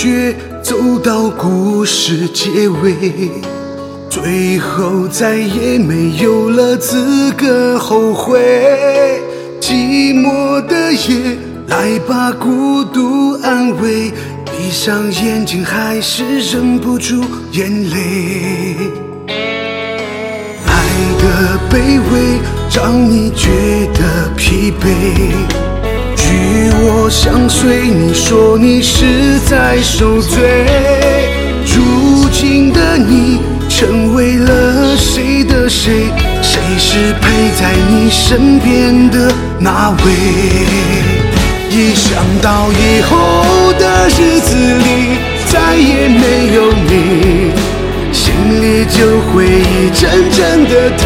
角走到故事结尾，最后再也没有了资格后悔。寂寞的夜，来吧，孤独安慰，闭上眼睛还是忍不住眼泪。爱的卑微让你觉得疲惫，与我相随，你说你是在受罪。如今的你成为了谁的谁？谁是陪在你身边的那位？一想到以后的日子里再也没有你，心里就会一阵阵的疼，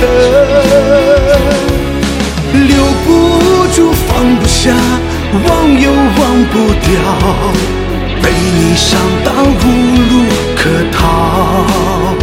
留不住放不下，忘又忘不掉，被你伤到无路可逃。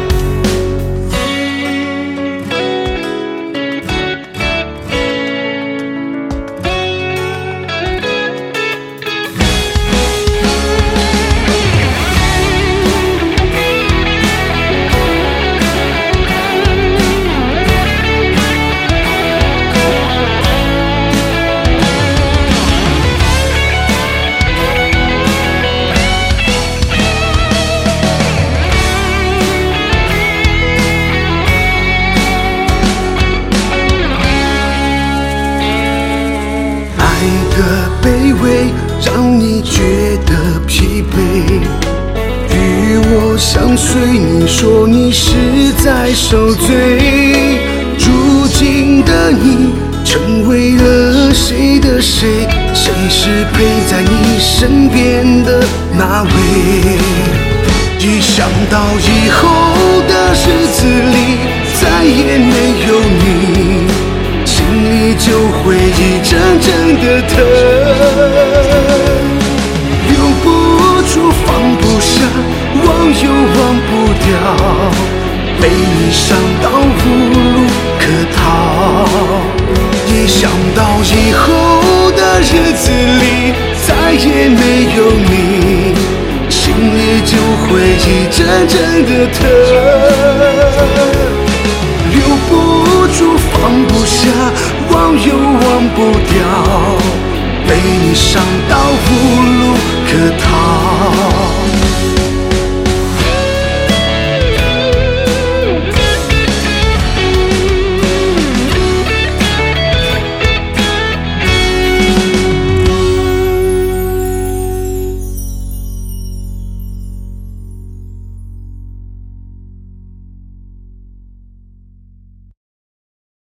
卑微让你觉得疲惫，与我相随，你说你是在受罪。如今的你成为了谁的谁？谁是陪在你身边的那位？一想到以后的日子里再也没有你，心里就会一阵阵的疼，留不住放不下，忘又忘不掉，被你伤到无路可逃。一想到以后的日子里再也没有你，心里就会一阵阵的疼，留不住放不下，忘又忘不掉，被你伤到无路可逃。